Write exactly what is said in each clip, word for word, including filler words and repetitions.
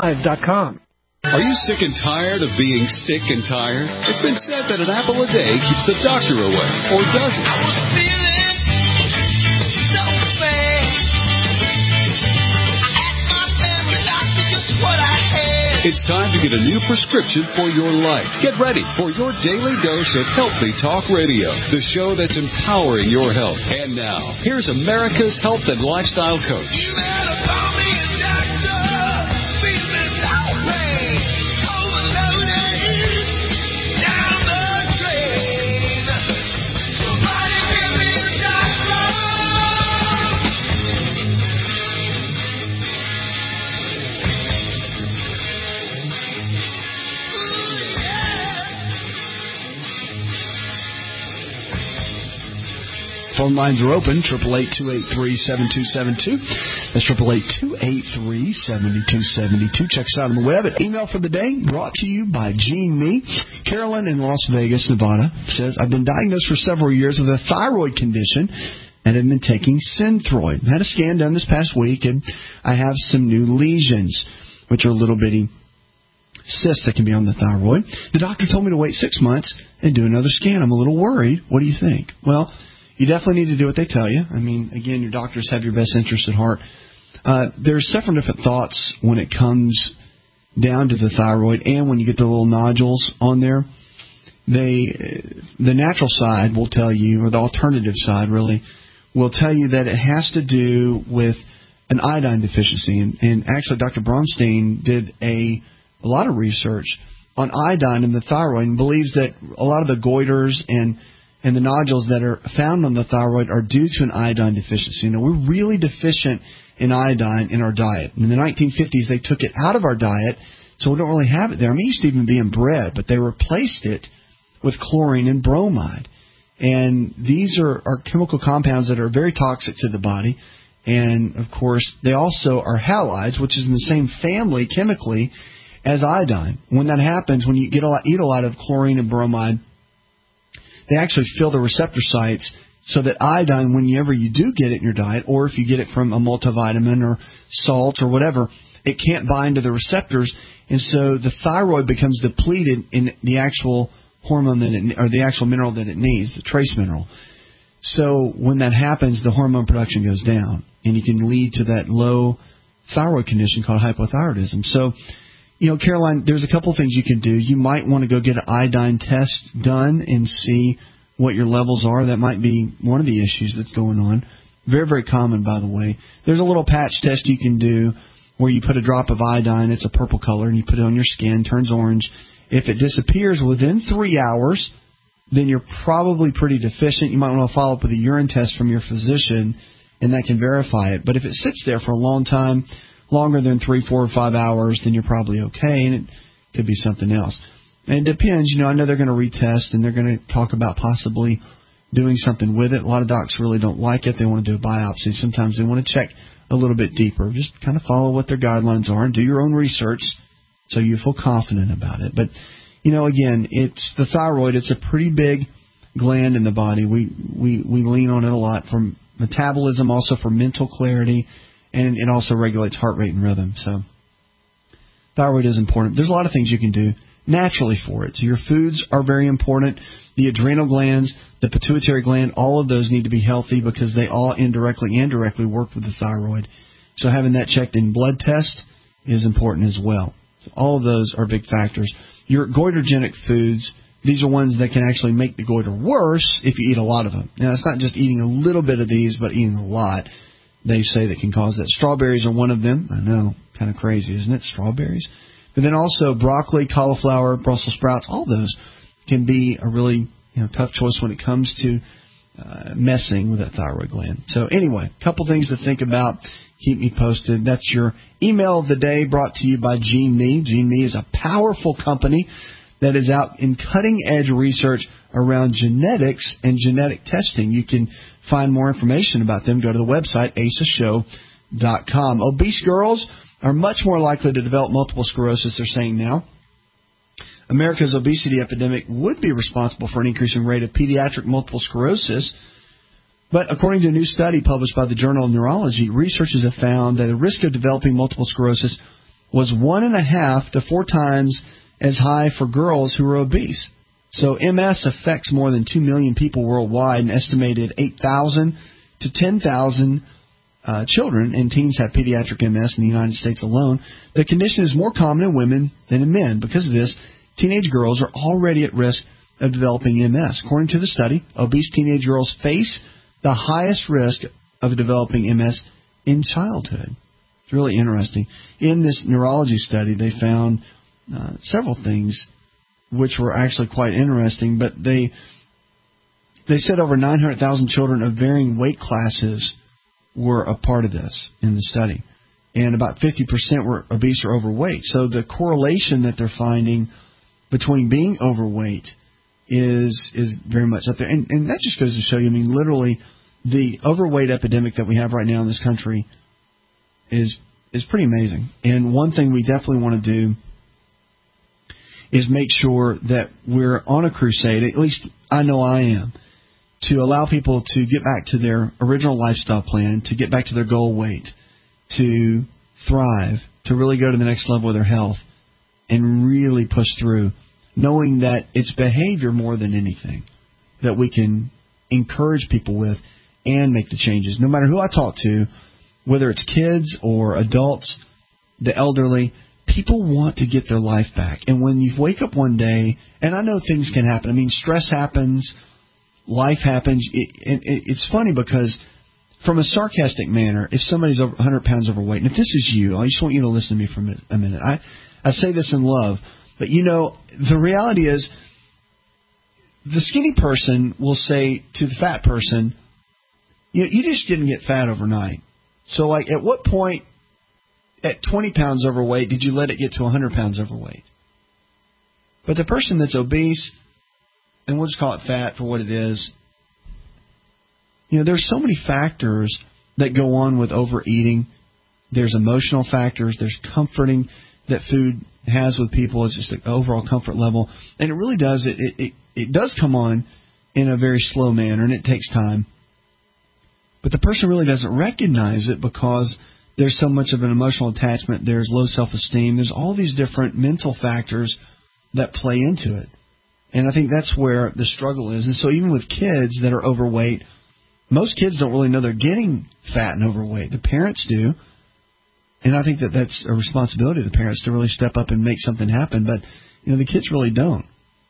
live dot com. Are you sick and tired of being sick and tired? It's been said that an apple a day keeps the doctor away, or does it? I was feeling so bad. I asked my family doctor just what I had. It's time to get a new prescription for your life. Get ready for your daily dose of Healthy Talk Radio, the show that's empowering your health. And now, here's America's health and lifestyle coach. You better call me a doctor. Feeling so bad. Overloaded. Down the drain. Somebody give me a doctor. Phone lines are open, eight eight eight, two eight three, seven two seven two. That's eight eight eight, two eight three, seven two seven two. Check us out on the web at Email for the Day, brought to you by Gene Me. Carolyn in Las Vegas, Nevada, says, I've been diagnosed for several years with a thyroid condition and have been taking Synthroid. Had a scan done this past week, and I have some new lesions, which are little bitty cysts that can be on the thyroid. The doctor told me to wait six months and do another scan. I'm a little worried. What do you think? Well, you definitely need to do what they tell you. I mean, again, your doctors have your best interest at heart. Uh, there's several different thoughts when it comes down to the thyroid, and when you get the little nodules on there. They, the natural side will tell you, or the alternative side really, will tell you that it has to do with an iodine deficiency. And, and actually, Doctor Bronstein did a, a lot of research on iodine in the thyroid and believes that a lot of the goiters and and the nodules that are found on the thyroid are due to an iodine deficiency. You know, we're really deficient in iodine in our diet. In the nineteen fifties, they took it out of our diet, so we don't really have it there. I mean, it used to even be in bread, but they replaced it with chlorine and bromide. And these are, are chemical compounds that are very toxic to the body. And, of course, they also are halides, which is in the same family chemically as iodine. When that happens, when you get a lot, eat a lot of chlorine and bromide, they actually fill the receptor sites so that iodine, whenever you do get it in your diet, or if you get it from a multivitamin or salt or whatever, it can't bind to the receptors, and so the thyroid becomes depleted in the actual hormone that it, or the actual mineral that it needs, the trace mineral. So when that happens, the hormone production goes down, and you can lead to that low thyroid condition called hypothyroidism. So, you know, Caroline, there's a couple things you can do. You might want to go get an iodine test done and see what your levels are. That might be one of the issues that's going on. Very, very common, by the way. There's a little patch test you can do where you put a drop of iodine. It's a purple color, and you put it on your skin, turns orange. If it disappears within three hours, then you're probably pretty deficient. You might want to follow up with a urine test from your physician, and that can verify it. But if it sits there for a long time, longer than three, four, or five hours, then you're probably okay, and it could be something else. And it depends. You know, I know they're going to retest, and they're going to talk about possibly doing something with it. A lot of docs really don't like it. They want to do a biopsy. Sometimes they want to check a little bit deeper. Just kind of follow what their guidelines are and do your own research so you feel confident about it. But, you know, again, it's the thyroid. It's a pretty big gland in the body. We, we, we lean on it a lot for metabolism, also for mental clarity, and it also regulates heart rate and rhythm. So thyroid is important. There's a lot of things you can do naturally for it. So your foods are very important. The adrenal glands, the pituitary gland, all of those need to be healthy because they all indirectly and directly work with the thyroid. So having that checked in blood test is important as well. So all of those are big factors. Your goitrogenic foods, these are ones that can actually make the goiter worse if you eat a lot of them. Now, it's not just eating a little bit of these, but eating a lot, they say, that can cause that. Strawberries are one of them. I know, kind of crazy, isn't it? Strawberries. But then also broccoli, cauliflower, Brussels sprouts, all those can be a really you know tough choice when it comes to uh, messing with that thyroid gland. So anyway, a couple things to think about. Keep me posted. That's your email of the day, brought to you by Gene Me. Gene Me is a powerful company that is out in cutting-edge research around genetics and genetic testing. You can find more information about them. Go to the website, asa show dot com. Obese girls are much more likely to develop multiple sclerosis, they're saying now. America's obesity epidemic would be responsible for an increasing rate of pediatric multiple sclerosis. But according to a new study published by the Journal of Neurology, researchers have found that the risk of developing multiple sclerosis was one and a half to four times as high for girls who are obese. So M S affects more than two million people worldwide, an estimated eight thousand to ten thousand uh, children and teens have pediatric M S in the United States alone. The condition is more common in women than in men. Because of this, teenage girls are already at risk of developing M S. According to the study, obese teenage girls face the highest risk of developing M S in childhood. It's really interesting. In this neurology study, they found uh, several things which were actually quite interesting, but they they said over nine hundred thousand children of varying weight classes were a part of this in the study, and about fifty percent were obese or overweight. So the correlation that they're finding between being overweight is is very much up there, and, and that just goes to show you, I mean, literally, the overweight epidemic that we have right now in this country is is pretty amazing. And one thing we definitely want to do is make sure that we're on a crusade, at least I know I am, to allow people to get back to their original lifestyle plan, to get back to their goal weight, to thrive, to really go to the next level of their health, and really push through, knowing that it's behavior more than anything that we can encourage people with and make the changes. No matter who I talk to, whether it's kids or adults, the elderly, people want to get their life back. And when you wake up one day, and I know things can happen. I mean, stress happens, life happens. It, it, it's funny because from a sarcastic manner, if somebody's over one hundred pounds overweight, and if this is you, I just want you to listen to me for a minute. I, I say this in love, but, you know, the reality is the skinny person will say to the fat person, you, you just didn't get fat overnight. So, like, at what point at twenty pounds overweight did you let it get to one hundred pounds overweight? But the person that's obese, and we'll just call it fat for what it is, you know, there's so many factors that go on with overeating. There's emotional factors. There's comforting that food has with people. It's just an overall comfort level. And it really does, it, it, it, it does come on in a very slow manner, and it takes time. But the person really doesn't recognize it because there's so much of an emotional attachment. There's low self-esteem. There's all these different mental factors that play into it. And I think that's where the struggle is. And so even with kids that are overweight, most kids don't really know they're getting fat and overweight. The parents do. And I think that that's a responsibility of the parents to really step up and make something happen. But, you know, the kids really don't.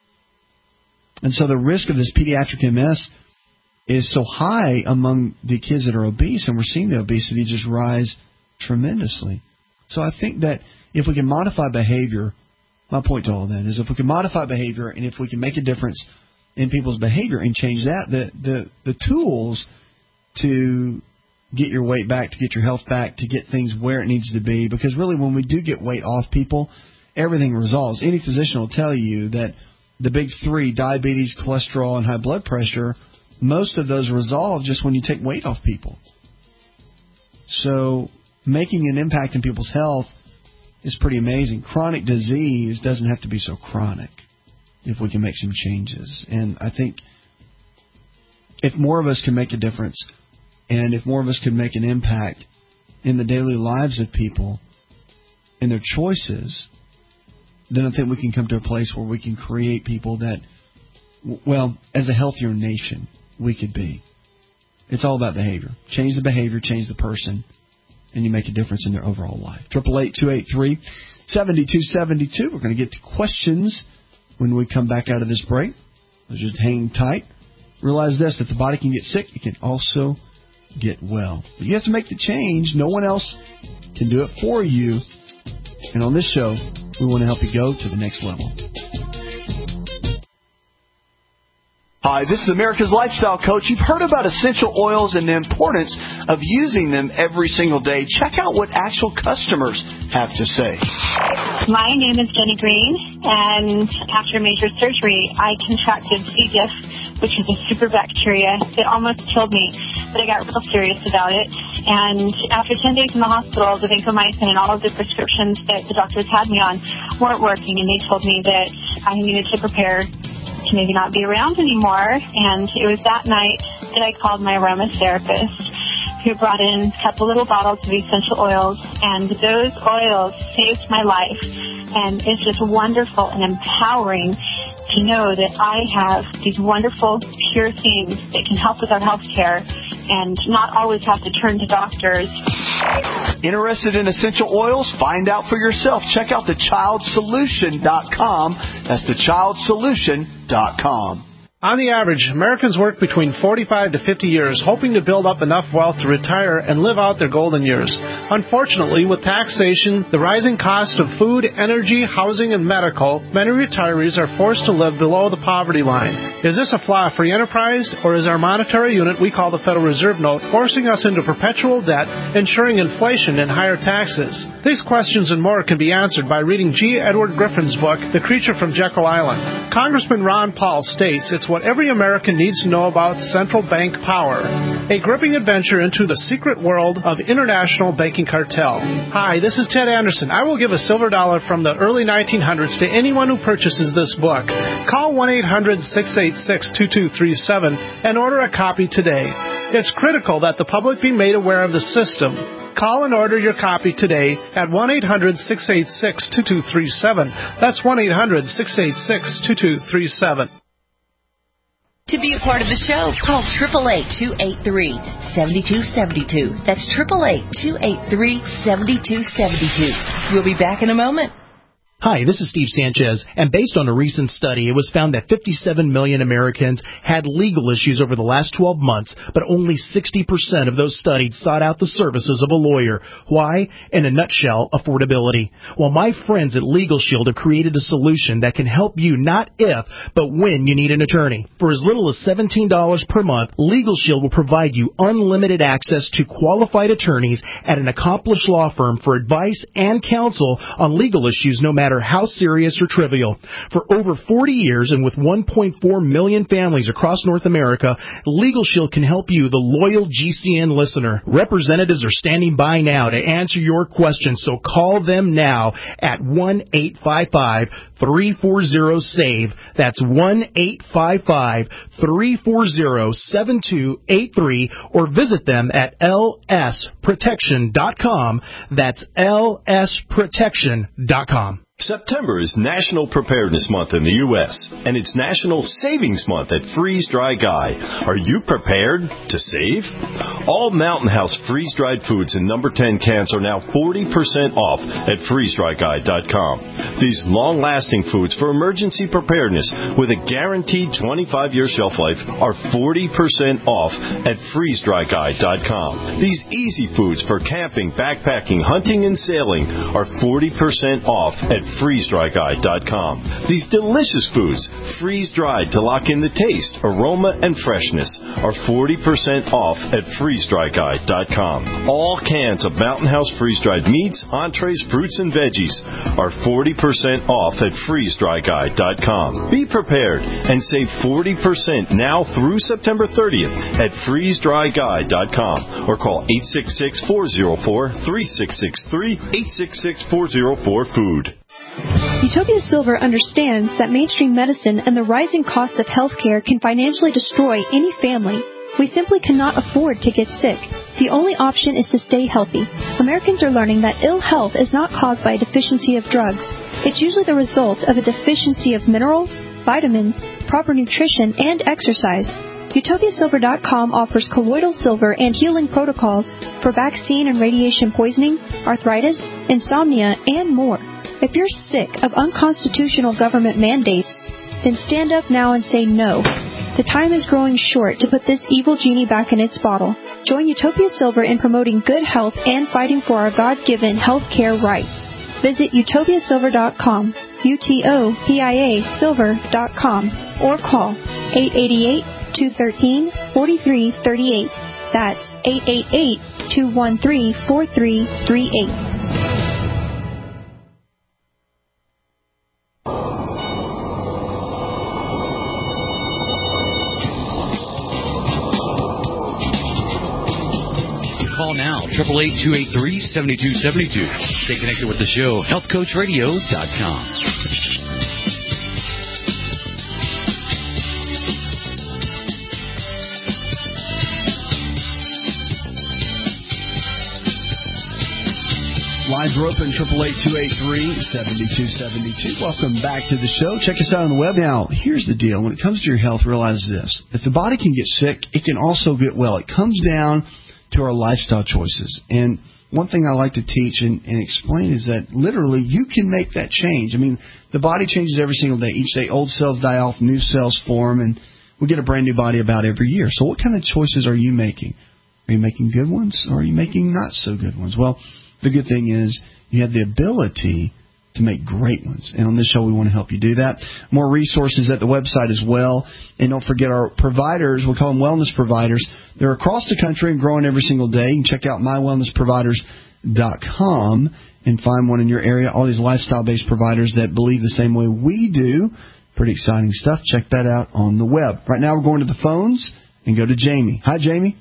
And so the risk of this pediatric M S is so high among the kids that are obese, and we're seeing the obesity just rise tremendously. So I think that if we can modify behavior, my point to all that is if we can modify behavior and if we can make a difference in people's behavior and change that, the the, the tools to get your weight back, to get your health back, to get things where it needs to be, because really when we do get weight off people, everything resolves. Any physician will tell you that the big three, diabetes, cholesterol, and high blood pressure, most of those resolve just when you take weight off people. So making an impact in people's health is pretty amazing. Chronic disease doesn't have to be so chronic if we can make some changes. And I think if more of us can make a difference, and if more of us can make an impact in the daily lives of people and their choices, then I think we can come to a place where we can create people that, well, as a healthier nation, we could be. It's all about behavior. Change the behavior, change the person, and you make a difference in their overall life. eight eight eight, two eight three, seven two seven two. We're going to get to questions when we come back out of this break. So just hang tight. Realize this, that the body can get sick. It can also get well. But you have to make the change. No one else can do it for you. And on this show, we want to help you go to the next level. Hi, this is America's Lifestyle Coach. You've heard about essential oils and the importance of using them every single day. Check out what actual customers have to say. My name is Jenny Green, and after major surgery, I contracted C. diff, which is a super bacteria. It almost killed me, but I got real serious about it. And after ten days in the hospital, the vancomycin and all of the prescriptions that the doctors had me on weren't working, and they told me that I needed to prepare to maybe not be around anymore. And it was that night that I called my aromatherapist, who brought in a couple little bottles of essential oils, and those oils saved my life. And it's just wonderful and empowering to know that I have these wonderful, pure things that can help with our health care and not always have to turn to doctors. Interested in essential oils? Find out for yourself. Check out the child solution dot com. That's the child solution dot com. On the average, Americans work between forty-five to fifty years, hoping to build up enough wealth to retire and live out their golden years. Unfortunately, with taxation, the rising cost of food, energy, housing, and medical, many retirees are forced to live below the poverty line. Is this a flaw free enterprise, or is our monetary unit we call the Federal Reserve Note forcing us into perpetual debt, ensuring inflation and higher taxes? These questions and more can be answered by reading G. Edward Griffin's book, The Creature from Jekyll Island. Congressman Ron Paul states it's what every American needs to know about central bank power. A gripping adventure into the secret world of international banking cartel. Hi, this is Ted Anderson. I will give a silver dollar from the early nineteen hundreds to anyone who purchases this book. Call one eight hundred six eight six two two three seven and order a copy today. It's critical that the public be made aware of the system. Call and order your copy today at one eight hundred six eight six two two three seven. That's one eight hundred six eight six two two three seven. To be a part of the show, call eight eight eight, two eight three, seven two seven two. That's eight eight eight, two eight three, seven two seven two. We'll be back in a moment. Hi, this is Steve Sanchez, and based on a recent study, it was found that fifty-seven million Americans had legal issues over the last twelve months, but only sixty percent of those studied sought out the services of a lawyer. Why? In a nutshell, affordability. Well, my friends at Legal Shield have created a solution that can help you not if, but when you need an attorney. For as little as seventeen dollars per month, Legal Shield will provide you unlimited access to qualified attorneys at an accomplished law firm for advice and counsel on legal issues, no matter how serious or trivial. For over forty years and with one point four million families across North America, Legal Shield can help you, the loyal G C N listener. Representatives are standing by now to answer your questions, so call them now at one eight five five, three four zero, S A V E. That's one eight five five, three four zero, seven two eight three, or visit them at L S protection dot com. That's L S protection dot com. September is National Preparedness Month in the U S, and it's National Savings Month at Freeze Dry Guy. Are you prepared to save? All Mountain House freeze-dried foods in number ten cans are now forty percent off at freeze dry guy dot com. These long-lasting foods for emergency preparedness with a guaranteed twenty-five year shelf life are forty percent off at freeze dry guy dot com. These easy foods for camping, backpacking, hunting, and sailing are forty percent off at freeze dry guy dot com. These delicious foods, freeze-dried to lock in the taste, aroma, and freshness, are forty percent off at freeze dry guy dot com. All cans of Mountain House freeze-dried meats, entrees, fruits, and veggies are forty percent off at freeze dry guy dot com. Be prepared and save forty percent now through September thirtieth at freeze dry guy dot com or call eight six six, four zero four, three six six three, eight six six, four zero four, food. Utopia Silver understands that mainstream medicine and the rising cost of health care can financially destroy any family. We simply cannot afford to get sick. The only option is to stay healthy. Americans are learning that ill health is not caused by a deficiency of drugs. It's usually the result of a deficiency of minerals, vitamins, proper nutrition, and exercise. Utopia Silver dot com offers colloidal silver and healing protocols for vaccine and radiation poisoning, arthritis, insomnia, and more. If you're sick of unconstitutional government mandates, then stand up now and say no. The time is growing short to put this evil genie back in its bottle. Join Utopia Silver in promoting good health and fighting for our God-given health care rights. Visit Utopia Silver dot com, U T O P I A Silver dot com, or call eight eight eight, two one three, four three three eight. That's eight eight eight, two one three, four three three eight. Call now, eight eight eight, two eight three, seven two seven two. Stay connected with the show, health coach radio dot com. Lines are open, eight eight eight, two eight three, seven two seven two. Welcome back to the show. Check us out on the web. Now, here's the deal. When it comes to your health, realize this. If the body can get sick, it can also get well. It comes down to our lifestyle choices. And one thing I like to teach and, and explain is that literally you can make that change. I mean, the body changes every single day. Each day, old cells die off, new cells form, and we get a brand new body about every year. So what kind of choices are you making? Are you making good ones, or are you making not so good ones? Well, the good thing is you have the ability to make great ones. And on this show, we want to help you do that. More resources at the website as well. And don't forget our providers. We call them wellness providers. They're across the country and growing every single day. You can check out my wellness providers dot com and find one in your area. All these lifestyle-based providers that believe the same way we do. Pretty exciting stuff. Check that out on the web. Right now, we're going to the phones and go to Jamie. Hi, Jamie.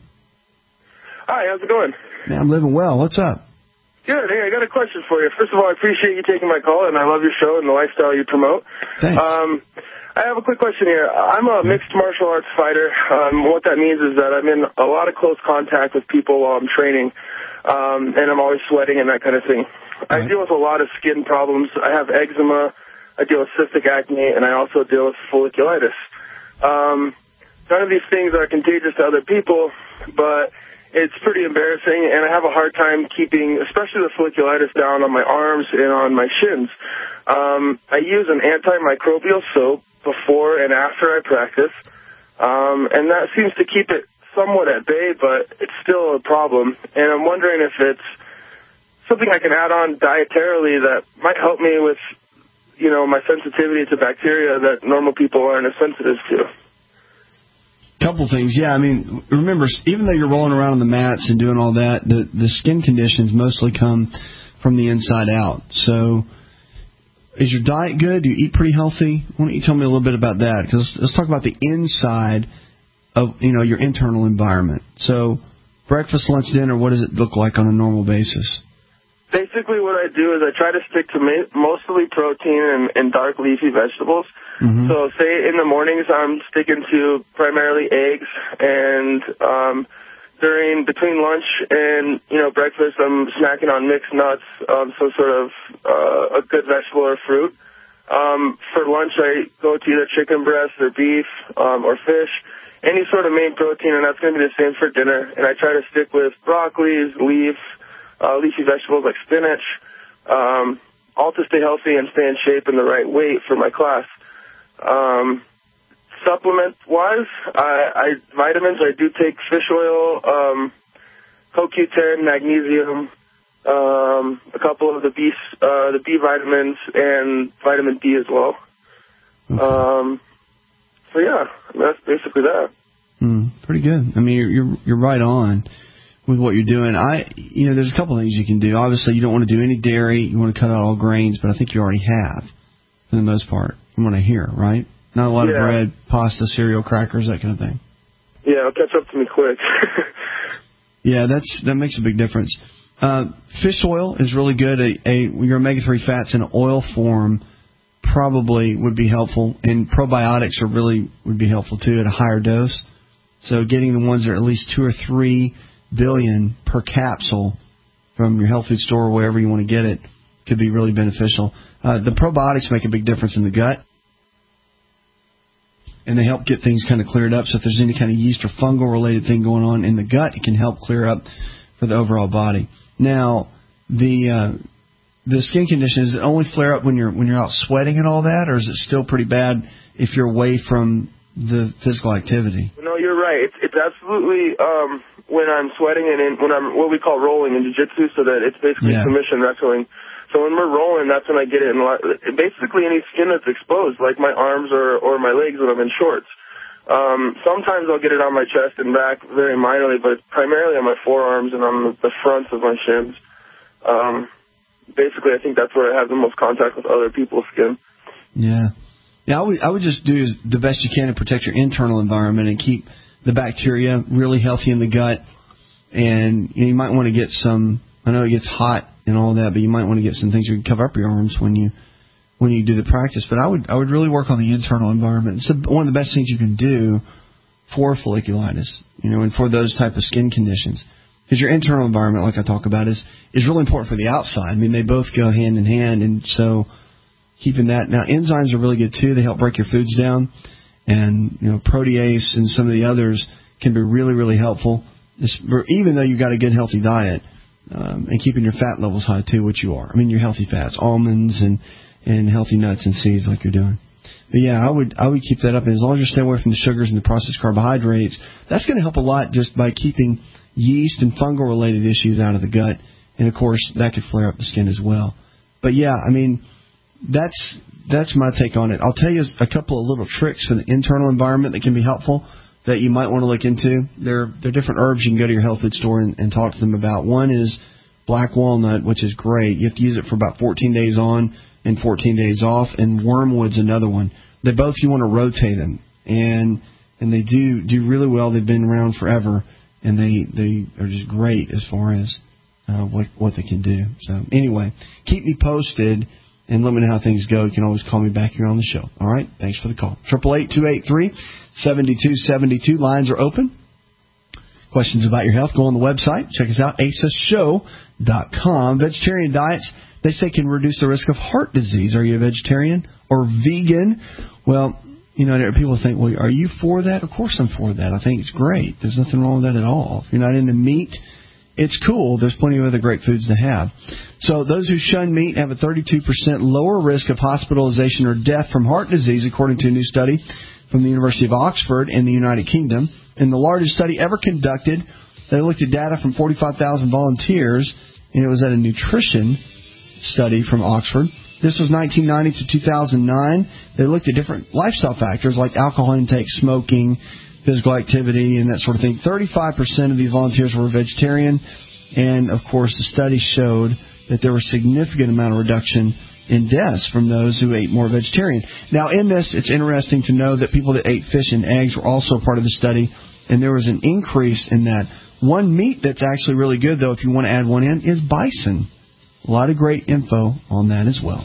Hi, how's it going? Man, I'm living well. What's up? Good. Hey, I got a question for you. First of all, I appreciate you taking my call, and I love your show and the lifestyle you promote. Thanks. Um, I have a quick question here. I'm a mixed martial arts fighter. Um, what that means is that I'm in a lot of close contact with people while I'm training, um, and I'm always sweating and that kind of thing. I Right. deal with a lot of skin problems. I have eczema. I deal with cystic acne, and I also deal with folliculitis. Um, none of these things are contagious to other people, but it's pretty embarrassing, and I have a hard time keeping, especially the folliculitis, down on my arms and on my shins. Um, I use an antimicrobial soap before and after I practice, um, and that seems to keep it somewhat at bay, but it's still a problem. And I'm wondering if it's something I can add on dietarily that might help me with, you know, my sensitivity to bacteria that normal people aren't as sensitive to. Couple things, yeah. I mean, remember, even though you're rolling around on the mats and doing all that, the the skin conditions mostly come from the inside out. So, is your diet good? Do you eat pretty healthy? Why don't you tell me a little bit about that? Because let's, let's talk about the inside of, you know, your internal environment. So, breakfast, lunch, dinner. What does it look like on a normal basis? Basically, what I do is I try to stick to ma- mostly protein and, and dark leafy vegetables. Mm-hmm. So, say in the mornings I'm sticking to primarily eggs, and um, during between lunch and you know breakfast I'm snacking on mixed nuts, um, some sort of uh, a good vegetable or fruit. Um, for lunch I go to either chicken breast or beef um, or fish, any sort of main protein, and that's going to be the same for dinner. And I try to stick with broccolis, leaf. Uh, leafy vegetables like spinach, um, all to stay healthy and stay in shape and the right weight for my class. Um, Supplement-wise, I, I vitamins, I do take fish oil, um, Co Q ten, magnesium, um, a couple of the B, uh, the B vitamins, and vitamin D as well. Okay. Um, so, yeah, I mean, that's basically that. Mm, pretty good. I mean, you're, you're you're right on with what you're doing. I, you know, there's a couple of things you can do. Obviously, you don't want to do any dairy. You want to cut out all grains, but I think you already have, for the most part, from what I hear, right? Not a lot yeah. of bread, pasta, cereal, crackers, that kind of thing. Yeah, it'll catch up to me quick. Yeah, that's that makes a big difference. Uh, fish oil is really good. A, a your omega three fats in oil form probably would be helpful, and probiotics are really would be helpful too at a higher dose. So getting the ones that are at least two or three billion per capsule from your health food store or wherever you want to get it could be really beneficial. Uh, the probiotics make a big difference in the gut, and they help get things kind of cleared up. So if there's any kind of yeast or fungal related thing going on in the gut, it can help clear up for the overall body. Now, the uh, the skin condition, does it only flare up when you're when you're out sweating and all that, or is it still pretty bad if you're away from the physical activity? No, you're right. It's, it's absolutely um, when I'm sweating and in, when I'm what we call rolling in jiu-jitsu, so that it's basically Yeah. submission wrestling. So when we're rolling, that's when I get it in basically any skin that's exposed, like my arms or, or my legs when I'm in shorts. Um, sometimes I'll get it on my chest and back very minorly, but it's primarily on my forearms and on the fronts of my shins. Um, basically, I think that's where I have the most contact with other people's skin. Yeah. Yeah, I would, I would just do the best you can to protect your internal environment and keep the bacteria really healthy in the gut. And you know, you might want to get some, I know it gets hot and all that, but you might want to get some things you can cover up your arms when you when you do the practice. But I would I would really work on the internal environment. It's a, one of the best things you can do for folliculitis, you know, and for those type of skin conditions. Because your internal environment, like I talk about, is, is really important for the outside. I mean, they both go hand in hand, and so keeping that. Now, enzymes are really good, too. They help break your foods down, and, you know, protease and some of the others can be really, really helpful, even though you've got a good, healthy diet, um, and keeping your fat levels high, too, which you are. I mean, your healthy fats, almonds and, and healthy nuts and seeds like you're doing. But, yeah, I would I would keep that up. And as long as you're staying away from the sugars and the processed carbohydrates, that's going to help a lot just by keeping yeast and fungal-related issues out of the gut. And, of course, that could flare up the skin as well. But, yeah, I mean, that's that's my take on it. I'll tell you a couple of little tricks for the internal environment that can be helpful that you might want to look into. There, there are different herbs you can go to your health food store and, and talk to them about. One is black walnut, which is great. You have to use it for about fourteen days on and fourteen days off. And wormwood's another one. They both, you want to rotate them. And and they do do really well. They've been around forever. And they, they are just great as far as uh, what, what they can do. So anyway, keep me posted. And let me know how things go. You can always call me back here on the show. All right? Thanks for the call. eight eight eight, two eight three, seven two seven two. Lines are open. Questions about your health, go on the website. Check us out, asa show dot com. Vegetarian diets, they say, can reduce the risk of heart disease. Are you a vegetarian or vegan? Well, you know, people think, well, are you for that? Of course I'm for that. I think it's great. There's nothing wrong with that at all. If you're not into meat, it's cool. There's plenty of other great foods to have. So those who shun meat have a thirty-two percent lower risk of hospitalization or death from heart disease, according to a new study from the University of Oxford in the United Kingdom. In the largest study ever conducted, they looked at data from forty-five thousand volunteers, and it was at a nutrition study from Oxford. This was nineteen ninety to two thousand nine. They looked at different lifestyle factors like alcohol intake, smoking, physical activity, and that sort of thing. thirty-five percent of these volunteers were vegetarian, and, of course, the study showed that there was a significant amount of reduction in deaths from those who ate more vegetarian. Now, in this, it's interesting to know that people that ate fish and eggs were also part of the study, and there was an increase in that. One meat that's actually really good, though, if you want to add one in, is bison. A lot of great info on that as well.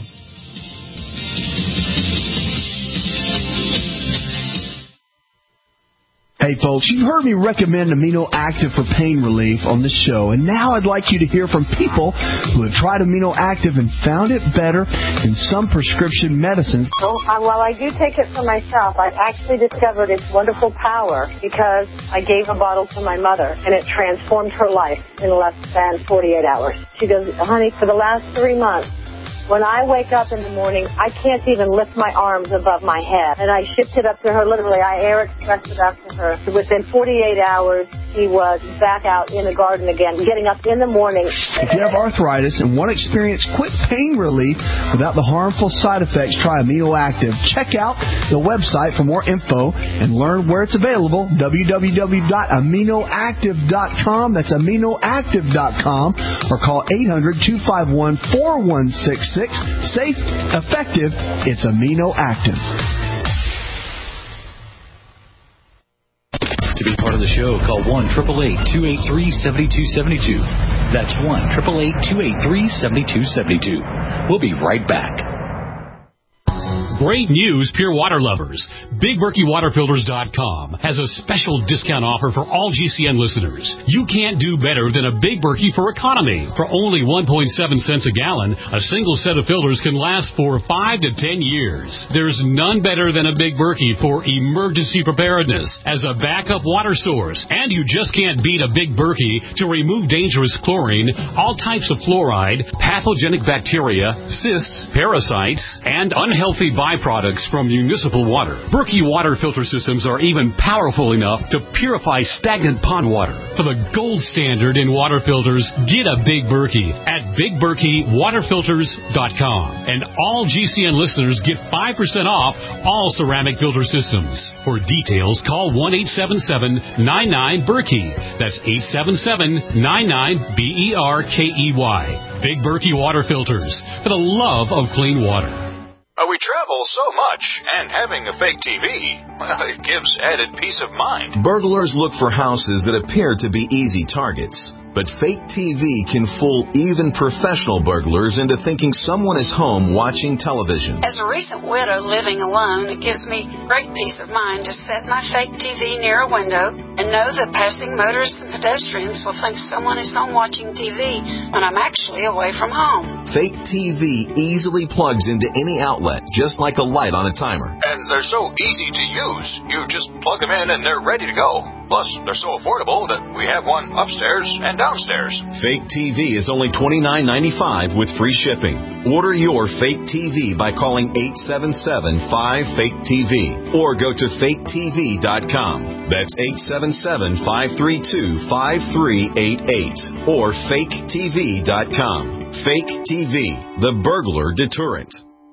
Hey, folks, you've heard me recommend Amino Active for pain relief on this show, and now I'd like you to hear from people who have tried Amino Active and found it better than some prescription medicines. Well, while I do take it for myself, I've actually discovered its wonderful power because I gave a bottle to my mother, and it transformed her life in less than forty-eight hours. She goes, honey, for the last three months, when I wake up in the morning, I can't even lift my arms above my head. And I shipped it up to her, literally. I air expressed it up to her. Within forty-eight hours, she was back out in the garden again, getting up in the morning. If you have arthritis and want to experience quick pain relief without the harmful side effects, try Amino Active. Check out the website for more info and learn where it's available, w w w dot amino active dot com. That's amino active dot com. Or call eight hundred, two five one, four one six six. Safe, effective, it's Amino Active. To be part of the show, call one eight eight eight, two eight three, seven two seven two. That's one eight eight eight, two eight three, seven two seven two. We'll be right back. Great news, pure water lovers. Big Berkey Water Filters dot com has a special discount offer for all G C N listeners. You can't do better than a Big Berkey for economy. For only one point seven cents a gallon, a single set of filters can last for five to ten years. There's none better than a Big Berkey for emergency preparedness as a backup water source. And you just can't beat a Big Berkey to remove dangerous chlorine, all types of fluoride, pathogenic bacteria, cysts, parasites, and unhealthy byproducts from municipal water. Berkey water filter systems are even powerful enough to purify stagnant pond water. For the gold standard in water filters, get a Big Berkey at Big Berkey Water Filters dot com. And all G C N listeners get five percent off all ceramic filter systems. For details, call one eight seven seven, nine nine, Berkey. That's eight seven seven, nine nine, B E R K E Y. Big Berkey Water Filters, for the love of clean water. Uh, we travel so much, and having a fake T V, well, it gives added peace of mind. Burglars look for houses that appear to be easy targets. But fake T V can fool even professional burglars into thinking someone is home watching television. As a recent widow living alone, it gives me great peace of mind to set my fake T V near a window and know that passing motorists and pedestrians will think someone is home watching T V when I'm actually away from home. Fake T V easily plugs into any outlet, just like a light on a timer. And they're so easy to use. You just plug them in and they're ready to go. Plus, they're so affordable that we have one upstairs and downstairs. Fake T V is only twenty-nine ninety-five with free shipping. Order your fake T V by calling eight seven seven, five, fake T V or go to fake T V dot com. That's eight seven seven, five three two, five three eight eight or fake T V dot com. Fake T V, the burglar deterrent.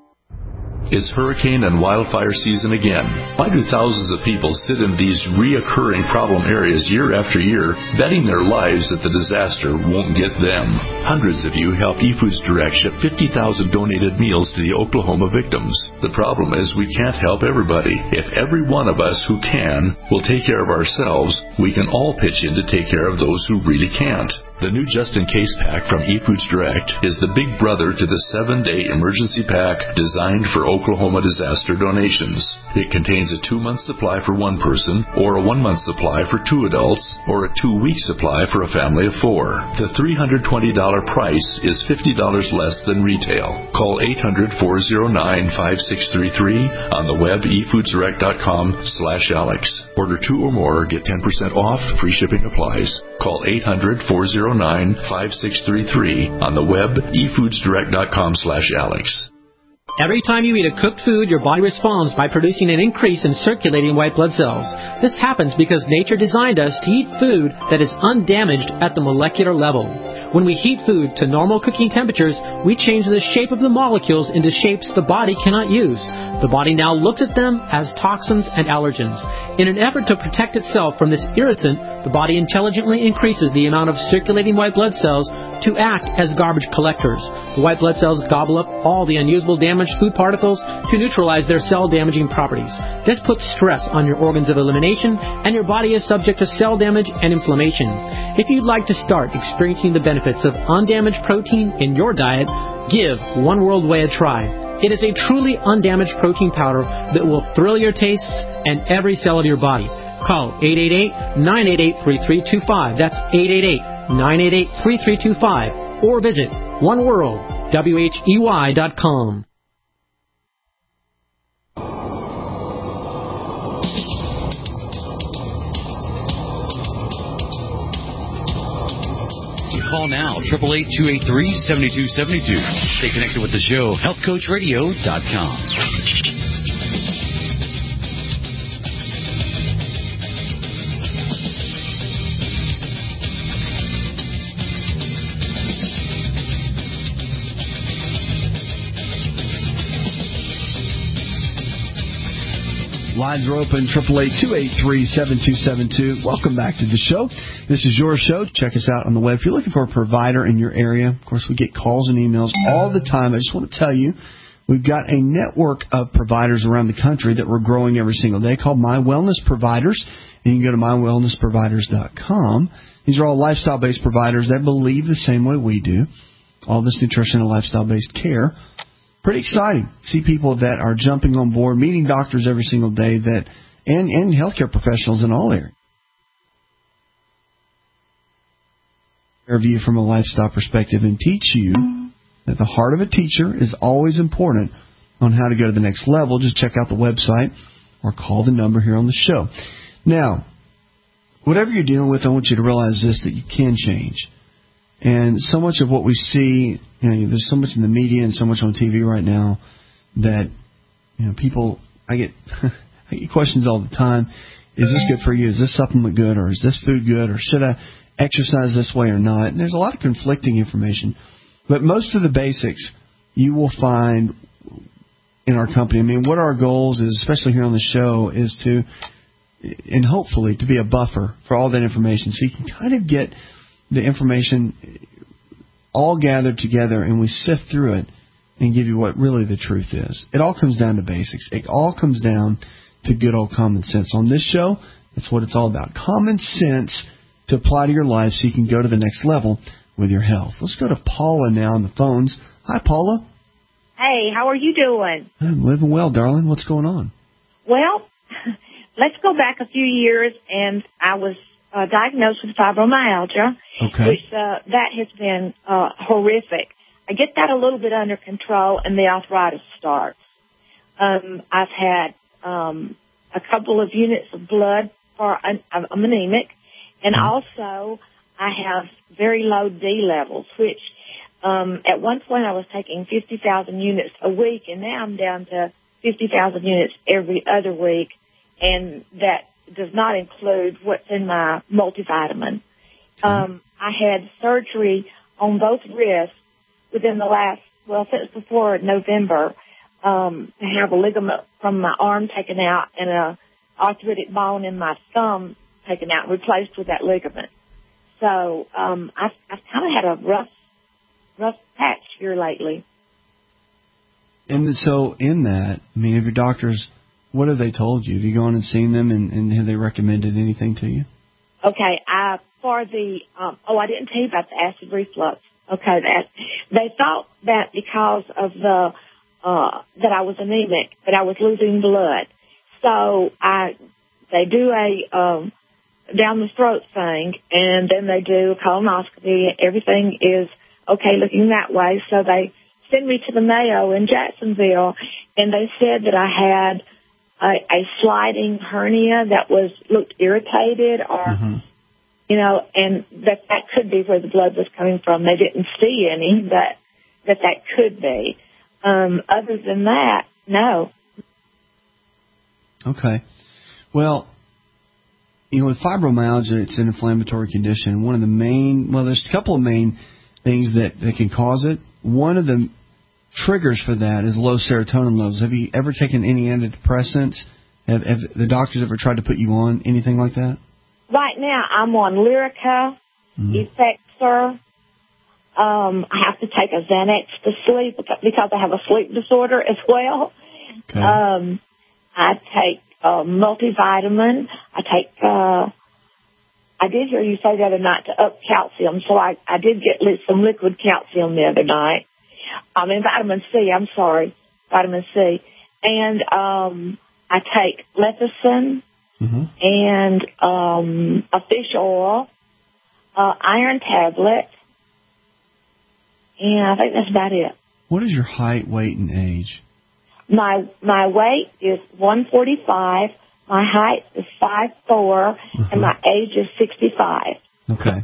It's hurricane and wildfire season again. Why do thousands of people sit in these reoccurring problem areas year after year, betting their lives that the disaster won't get them? Hundreds of you helped eFoods Direct ship fifty thousand donated meals to the Oklahoma victims. The problem is we can't help everybody. If every one of us who can will take care of ourselves, we can all pitch in to take care of those who really can't. The new just-in-case pack from eFoods Direct is the big brother to the seven-day emergency pack designed for Oklahoma disaster donations. It contains a two-month supply for one person, or a one-month supply for two adults, or a two-week supply for a family of four. The three hundred twenty dollars price is fifty dollars less than retail. Call eight hundred, four oh nine, five six three three on the web e foods direct dot com slash Alex. Order two or more, get ten percent off, free shipping applies. Call eight hundred, four oh nine, five six three three on the web e foods direct dot com slash Alex. Every time you eat a cooked food, your body responds by producing an increase in circulating white blood cells. This happens because nature designed us to eat food that is undamaged at the molecular level. When we heat food to normal cooking temperatures, we change the shape of the molecules into shapes the body cannot use. The body now looks at them as toxins and allergens. In an effort to protect itself from this irritant, the body intelligently increases the amount of circulating white blood cells to act as garbage collectors. The white blood cells gobble up all the unusable damaged food particles to neutralize their cell-damaging properties. This puts stress on your organs of elimination, and your body is subject to cell damage and inflammation. If you'd like to start experiencing the benefits of undamaged protein in your diet, give One World Whey a try. It is a truly undamaged protein powder that will thrill your tastes and every cell of your body. Call eight eight eight, nine eight eight, three three two five. That's eight eight eight, nine eight eight, three three two five. Or visit one world whey dot com. Call now, eight eight eight, two eight three, seven two seven two. Stay connected with the show, health coach radio dot com. Lines are open, eight eight eight, two eight three, seven two seven two. Welcome back to the show. This is your show. Check us out on the web. If you're looking for a provider in your area, of course, we get calls and emails all the time. I just want to tell you, we've got a network of providers around the country that we're growing every single day called My Wellness Providers. And you can go to my wellness providers dot com. These are all lifestyle-based providers that believe the same way we do. All this nutrition and lifestyle-based care. Pretty exciting. See people that are jumping on board, meeting doctors every single day, that and, and healthcare professionals in all areas. Review from a lifestyle perspective and teach you that the heart of a teacher is always important on how to go to the next level. Just check out the website or call the number here on the show. Now, whatever you're dealing with, I want you to realize this, that you can change. And so much of what we see, you know, there's so much in the media and so much on T V right now that, you know, people, I get, I get questions all the time. Is this good for you? Is this supplement good? Or is this food good? Or should I exercise this way or not? And there's a lot of conflicting information. But most of the basics you will find in our company. I mean, what our goals is, especially here on the show, is to, and hopefully to be a buffer for all that information so you can kind of get the information all gathered together and we sift through it and give you what really the truth is. It all comes down to basics. It all comes down to good old common sense. On this show, that's what it's all about. Common sense to apply to your life so you can go to the next level with your health. Let's go to Paula now on the phones. Hi, Paula. Hey, how are you doing? I'm living well, darling. What's going on? Well, let's go back a few years, and I was uh, diagnosed with fibromyalgia, okay. which uh, that has been uh, horrific. I get that a little bit under control, and the arthritis starts. Um, I've had um, a couple of units of blood for an, I'm anemic, and also I have very low D levels, which um, at one point I was taking fifty thousand units a week, and now I'm down to fifty thousand units every other week, and that does not include what's in my multivitamin. Um, I had surgery on both wrists within the last, well, since before November, um, to have a ligament from my arm taken out and a arthritic bone in my thumb taken out and replaced with that ligament. So um, I've, I've kind of had a rough, rough patch here lately. And so in that, I mean, have your doctors, what have they told you? Have you gone and seen them, and, and have they recommended anything to you? Okay, I, for the, um, oh, I didn't tell you about the acid reflux. Okay, that, they thought that because of the, uh, that I was anemic, that I was losing blood. So I, they do a, um, down the throat thing, and then they do a colonoscopy. Everything is okay looking that way. So they send me to the Mayo in Jacksonville, and they said that I had a, a sliding hernia that was looked irritated, or mm-hmm. you know, and that that could be where the blood was coming from. They didn't see any, but that that could be. Um, other than that, no. Okay. Well, you know, with fibromyalgia, it's an inflammatory condition. One of the main, well, there's a couple of main things that, that can cause it. One of the triggers for that is low serotonin levels. Have you ever taken any antidepressants? Have, have the doctors ever tried to put you on anything like that? Right now, I'm on Lyrica, mm-hmm. Effexor. Um, I have to take a Xanax to sleep because I have a sleep disorder as well. Okay. Um, I take uh, multivitamin. I take, uh, I did hear you say the other night to up calcium, so I, I did get li- some liquid calcium the other night. I mean, vitamin C, I'm sorry, vitamin C. And um, I take lecithin mm-hmm. and um, a fish oil, uh, iron tablet, and I think that's about it. What is your height, weight, and age? My my weight is one forty-five. My height is five foot four, mm-hmm. and my age is sixty-five. Okay.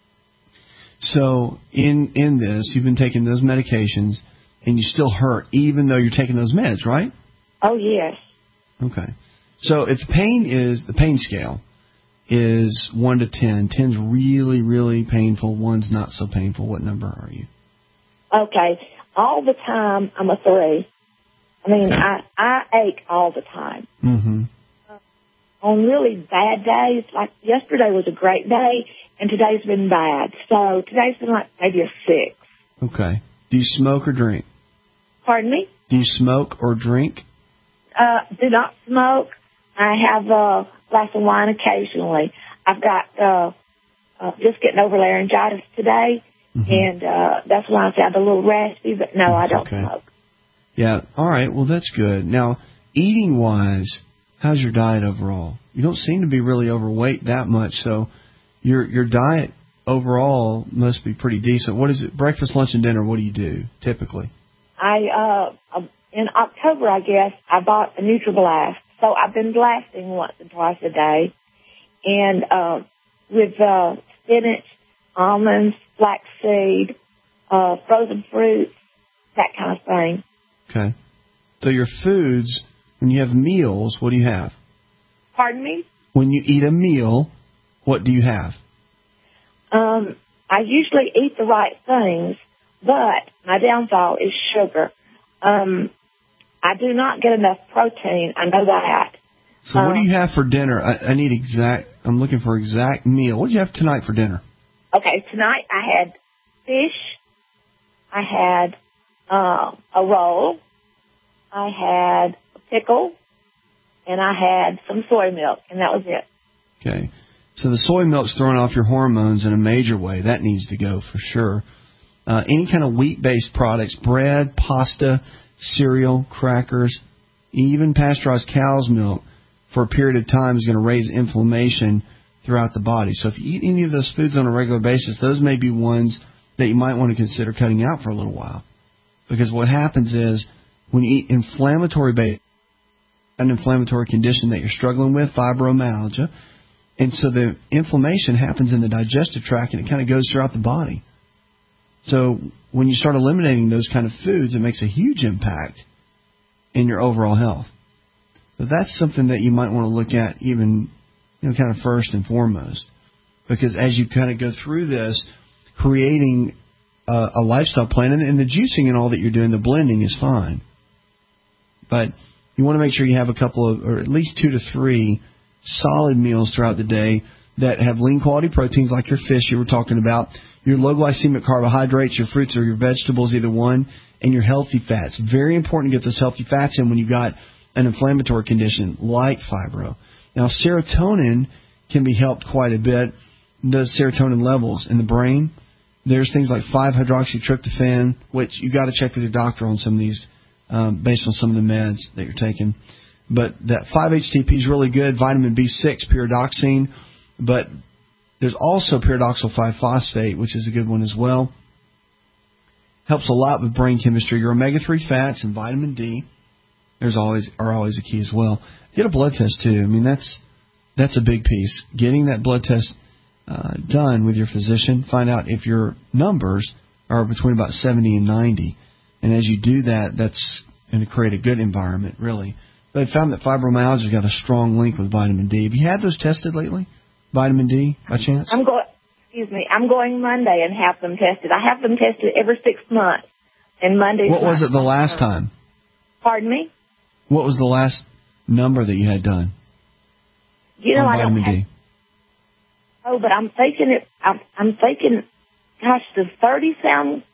So in in this, you've been taking those medications, and you still hurt even though you're taking those meds, right? Oh, yes. Okay. So if the pain is, the pain scale is one to ten, ten's really, really painful, one's not so painful, what number are you? Okay. All the time, I'm a three. I mean, okay. I, I ache all the time. Mm-hmm. On really bad days, like yesterday was a great day, and today's been bad. So today's been like maybe a six. Okay. Do you smoke or drink? Pardon me? Do you smoke or drink? Uh, do not smoke. I have a glass of wine occasionally. I've got uh, uh, just getting over laryngitis today, mm-hmm. and uh, that's why I sound a little raspy, but no, that's I don't okay. smoke. Yeah, all right, well, that's good. Now, eating-wise, how's your diet overall? You don't seem to be really overweight that much, so your your diet overall must be pretty decent. What is it? Breakfast, lunch, and dinner, what do you do typically? I, uh, in October, I guess, I bought a NutriBlast. So I've been blasting once and twice a day. And uh, with uh, spinach, almonds, flaxseed, uh, frozen fruits, that kind of thing. Okay. So your foods, when you have meals, what do you have? Pardon me? When you eat a meal, what do you have? Um, I usually eat the right things, but my downfall is sugar. Um, I do not get enough protein. I know that. So what um, do you have for dinner? I, I need exact, I'm looking for exact meal. What do you have tonight for dinner? Okay, tonight I had fish. I had uh, a roll. I had a pickle. And I had some soy milk, and that was it. Okay. So the soy milk's throwing off your hormones in a major way. That needs to go for sure. Uh, any kind of wheat-based products, bread, pasta, cereal, crackers, even pasteurized cow's milk for a period of time is going to raise inflammation throughout the body. So if you eat any of those foods on a regular basis, those may be ones that you might want to consider cutting out for a little while. Because what happens is when you eat inflammatory based, an inflammatory condition that you're struggling with, fibromyalgia, and so the inflammation happens in the digestive tract and it kind of goes throughout the body. So when you start eliminating those kind of foods, it makes a huge impact in your overall health. So that's something that you might want to look at even, you know, kind of first and foremost. Because as you kind of go through this, creating a, a lifestyle plan, and, and the juicing and all that you're doing, the blending is fine. But you want to make sure you have a couple of, or at least two to three solid meals throughout the day that have lean quality proteins like your fish you were talking about, your low glycemic carbohydrates, your fruits or your vegetables, either one, and your healthy fats. Very important to get those healthy fats in when you've got an inflammatory condition like fibro. Now, serotonin can be helped quite a bit. The serotonin levels in the brain, there's things like five hydroxytryptophan, which you got to check with your doctor on some of these um, based on some of the meds that you're taking. But that five H T P is really good. Vitamin B six, pyridoxine. But there's also pyridoxal five phosphate, which is a good one as well. Helps a lot with brain chemistry. Your omega three fats and vitamin D there's always are always a key as well. Get a blood test too. I mean, that's that's a big piece. Getting that blood test uh, done with your physician. Find out if your numbers are between about seventy and ninety. And as you do that, that's going to create a good environment, really. They found that fibromyalgia's got a strong link with vitamin D. Have you had those tested lately? Vitamin D, by chance? I'm going. Excuse me. I'm going Monday and have them tested. I have them tested every six months. And Monday. What was it the last time? Pardon me? What was the last number that you had done? You know, on I don't vitamin have. D? Oh, but I'm thinking it. I'm, I'm thinking. Gosh, does thirty sound?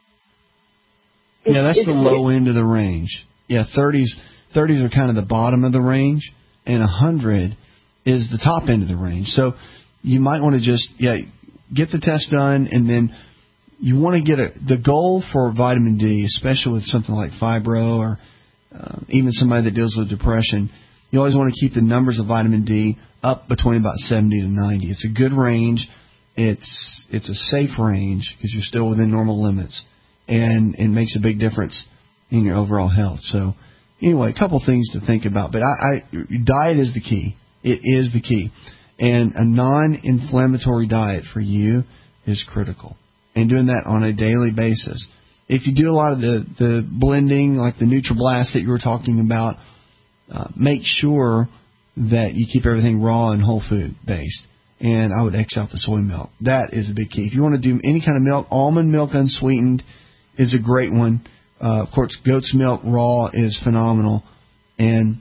Is, yeah, that's is the low end of the range. Yeah, thirties. thirties are kind of the bottom of the range, and one hundred is the top end of the range. So you might want to just yeah get the test done, and then you want to get a the goal for vitamin D, especially with something like fibro or uh, even somebody that deals with depression. You always want to keep the numbers of vitamin D up between about seventy to ninety. It's a good range. It's it's a safe range because you're still within normal limits, and it makes a big difference in your overall health. So anyway, a couple things to think about. But I, I diet is the key. It is the key. And a non-inflammatory diet for you is critical. And doing that on a daily basis. If you do a lot of the, the blending, like the NutriBlast that you were talking about, uh, make sure that you keep everything raw and whole food based. And I would X out the soy milk. That is a big key. If you want to do any kind of milk, almond milk unsweetened is a great one. Uh, of course, goat's milk raw is phenomenal. And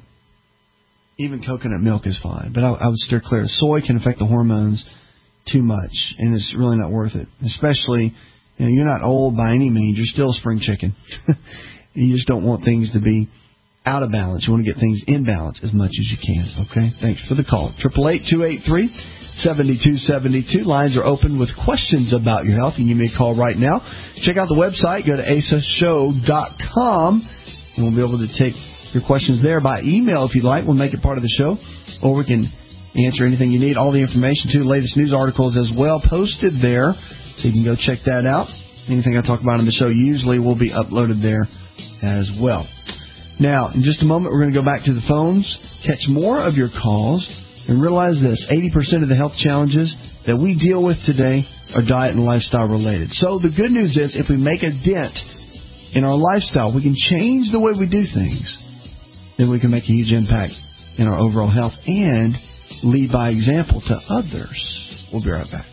even coconut milk is fine. But I, I would steer clear. Soy can affect the hormones too much, and it's really not worth it. Especially, you know, you're not old by any means. You're still a spring chicken. You just don't want things to be out of balance. You want to get things in balance as much as you can. Okay? Thanks for the call. eight eight eight, two eight three, seven two seven two. Lines are open with questions about your health, and you may call right now. Check out the website. Go to asa show dot com, and we'll be able to take your questions there by email if you'd like. We'll make it part of the show, or we can answer anything you need. All the information, too, the latest news articles as well, posted there, so you can go check that out. Anything I talk about on the show usually will be uploaded there as well. Now, in just a moment, we're going to go back to the phones, catch more of your calls, and realize this, eighty percent of the health challenges that we deal with today are diet and lifestyle related. So the good news is if we make a dent in our lifestyle, we can change the way we do things, then we can make a huge impact in our overall health and lead by example to others. We'll be right back.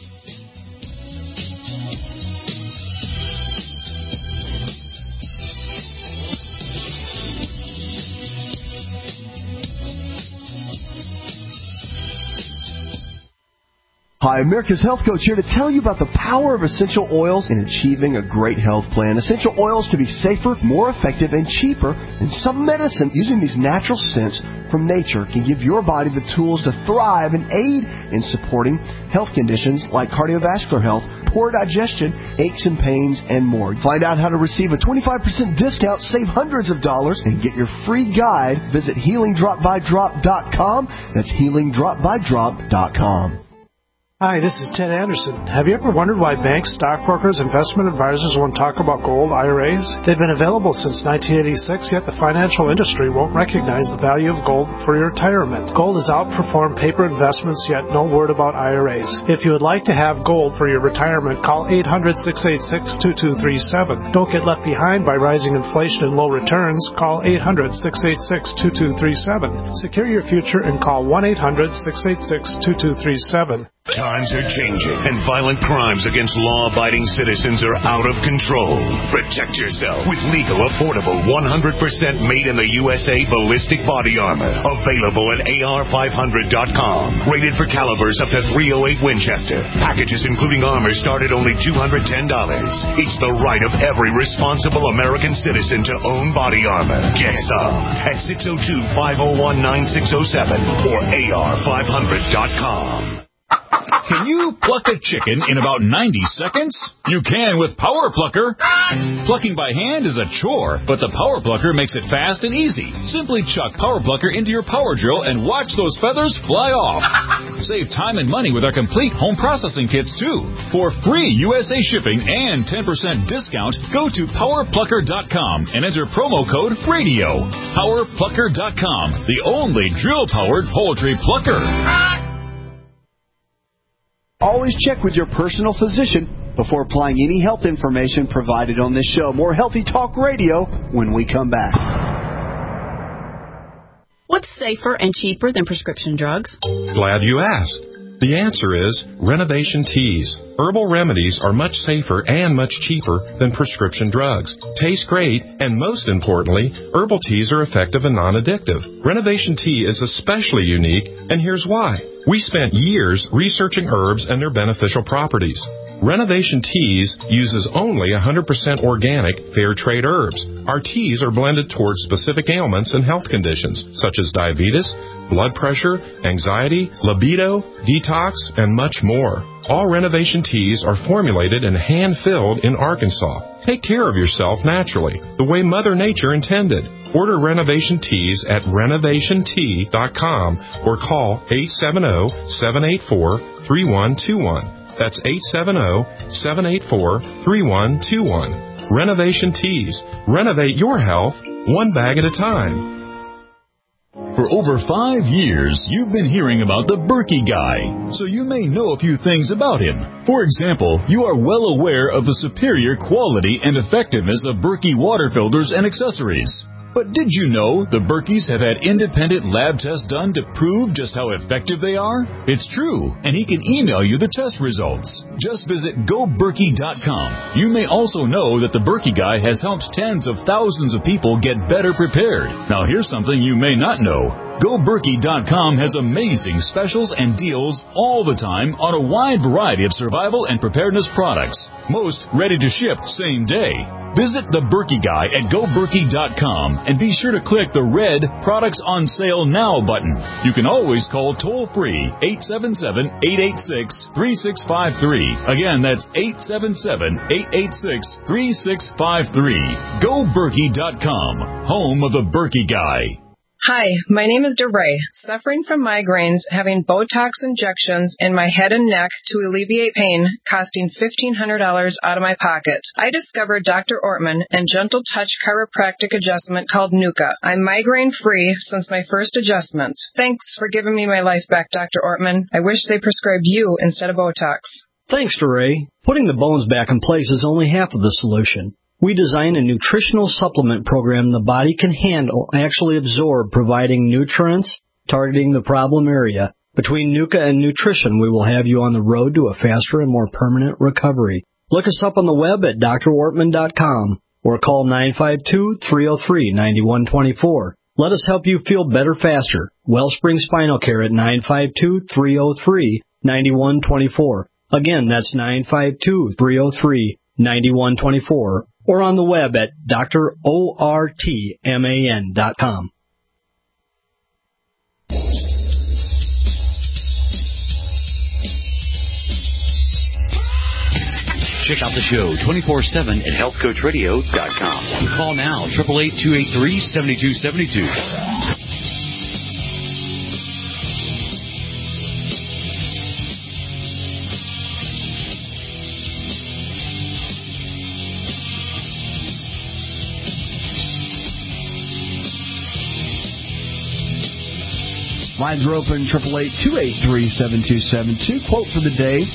Hi, America's Health Coach here to tell you about the power of essential oils in achieving a great health plan. Essential oils can be safer, more effective, and cheaper than some medicine. Using these natural scents from nature can give your body the tools to thrive and aid in supporting health conditions like cardiovascular health, poor digestion, aches and pains, and more. Find out how to receive a twenty-five percent discount, save hundreds of dollars, and get your free guide. Visit healing drop by drop dot com. That's healing drop by drop dot com. Hi, this is Ted Anderson. Have you ever wondered why banks, stockbrokers, investment advisors won't talk about gold I R As? They've been available since nineteen eighty-six, yet the financial industry won't recognize the value of gold for your retirement. Gold has outperformed paper investments, yet no word about I R As. If you would like to have gold for your retirement, call eight hundred, six eight six, two two three seven. Don't get left behind by rising inflation and low returns. Call eight hundred, six eight six, two two three seven. Secure your future and call one eight hundred, six eight six, two two three seven. Times are changing, and violent crimes against law-abiding citizens are out of control. Protect yourself with legal, affordable, one hundred percent made-in-the-U S A ballistic body armor. Available at A R five hundred dot com. Rated for calibers up to three oh eight Winchester. Packages including armor start at only two hundred ten dollars. It's the right of every responsible American citizen to own body armor. Get some at six oh two, five oh one, nine six oh seven or A R five hundred dot com. Can you pluck a chicken in about ninety seconds? You can with Power Plucker. Plucking by hand is a chore, but the Power Plucker makes it fast and easy. Simply chuck Power Plucker into your power drill and watch those feathers fly off. Save time and money with our complete home processing kits, too. For free U S A shipping and ten percent discount, go to power plucker dot com and enter promo code RADIO. power plucker dot com, the only drill-powered poultry plucker. Always check with your personal physician before applying any health information provided on this show. More Healthy Talk Radio when we come back. What's safer and cheaper than prescription drugs? Glad you asked. The answer is Renovation Teas. Herbal remedies are much safer and much cheaper than prescription drugs. Taste great, and most importantly, herbal teas are effective and non-addictive. Renovation Tea is especially unique, and here's why. We spent years researching herbs and their beneficial properties. Renovation Teas uses only one hundred percent organic, fair trade herbs. Our teas are blended towards specific ailments and health conditions, such as diabetes, blood pressure, anxiety, libido, detox, and much more. All Renovation Teas are formulated and hand-filled in Arkansas. Take care of yourself naturally, the way Mother Nature intended. Order Renovation Teas at renovation tea dot com or call eight seven zero, seven eight four, three one two one. That's eight seven zero, seven eight four, three one two one. Renovation Teas. Renovate your health one bag at a time. For over five years, you've been hearing about the Berkey Guy, so you may know a few things about him. For example, you are well aware of the superior quality and effectiveness of Berkey water filters and accessories. But did you know the Berkeys have had independent lab tests done to prove just how effective they are? It's true, and he can email you the test results. Just visit go berkey dot com. You may also know that the Berkey Guy has helped tens of thousands of people get better prepared. Now here's something you may not know. go berkey dot com has amazing specials and deals all the time on a wide variety of survival and preparedness products. Most ready to ship same day. Visit the Berkey Guy at go berkey dot com and be sure to click the red Products on Sale Now button. You can always call toll-free eight seven seven, eight eight six, three six five three. Again, that's eight seven seven, eight eight six, three six five three. go berkey dot com, home of the Berkey Guy. Hi, my name is DeRay, suffering from migraines, having Botox injections in my head and neck to alleviate pain, costing fifteen hundred dollars out of my pocket. I discovered Doctor Ortman and Gentle Touch chiropractic adjustment called Nuka. I'm migraine-free since my first adjustment. Thanks for giving me my life back, Doctor Ortman. I wish they prescribed you instead of Botox. Thanks, DeRay. Putting the bones back in place is only half of the solution. We designed a nutritional supplement program the body can handle, actually absorb, providing nutrients, targeting the problem area. Between Nuka and nutrition, we will have you on the road to a faster and more permanent recovery. Look us up on the web at d r ortman dot com or call nine five two, three oh three, nine one two four. Let us help you feel better faster. Wellspring Spinal Care at nine five two, three oh three, nine one two four. Again, that's nine five two, three oh three, nine one two four. Or on the web at D R O R T M A N dot com. Check out the show twenty-four seven at health coach radio dot com. Call now, eight eight eight, two eight three, seven two seven two. Lines are open, eight eight eight, two eight three, seven two seven two. Quote for the day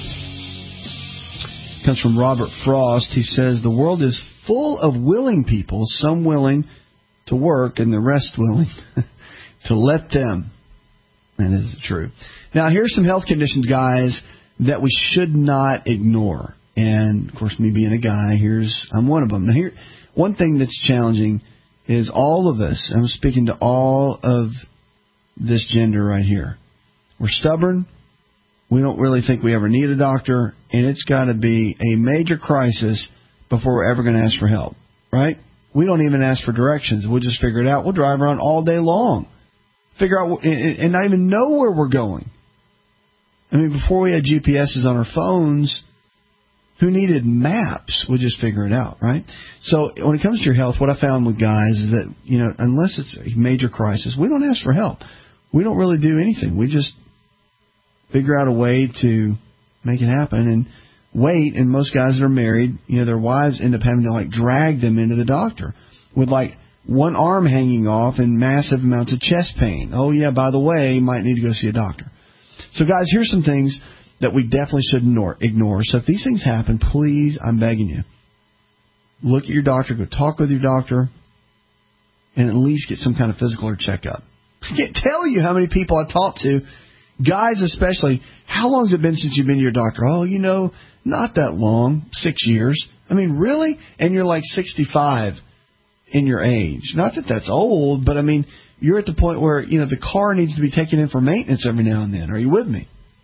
comes from Robert Frost. He says, the world is full of willing people, some willing to work and the rest willing to let them. And this is true. Now, here's some health conditions, guys, that we should not ignore. And, of course, me being a guy, here's I'm one of them. Now, here, one thing that's challenging is all of us, I'm speaking to all of this gender right here. We're stubborn. We don't really think we ever need a doctor, and it's got to be a major crisis before we're ever going to ask for help, right? We don't even ask for directions. We'll just figure it out. We'll drive around all day long, figure out, and not even know where we're going. I mean, before we had G P S's on our phones, who needed maps? We'll just figure it out, right? So when it comes to your health, what I found with guys is that, you know, unless it's a major crisis, we don't ask for help. We don't really do anything. We just figure out a way to make it happen and wait. And most guys that are married, you know, their wives end up having to, like, drag them into the doctor with, like, one arm hanging off and massive amounts of chest pain. Oh, yeah, by the way, you might need to go see a doctor. So, guys, here's some things that we definitely should ignore. So if these things happen, please, I'm begging you, look at your doctor, go talk with your doctor, and at least get some kind of physical or checkup. I can't tell you how many people I talk to, guys especially, how long has it been since you've been to your doctor? Oh, you know, not that long, six years. I mean, really? And you're like sixty-five in your age. Not that that's old, but I mean, you're at the point where, you know, the car needs to be taken in for maintenance every now and then. Are you with me?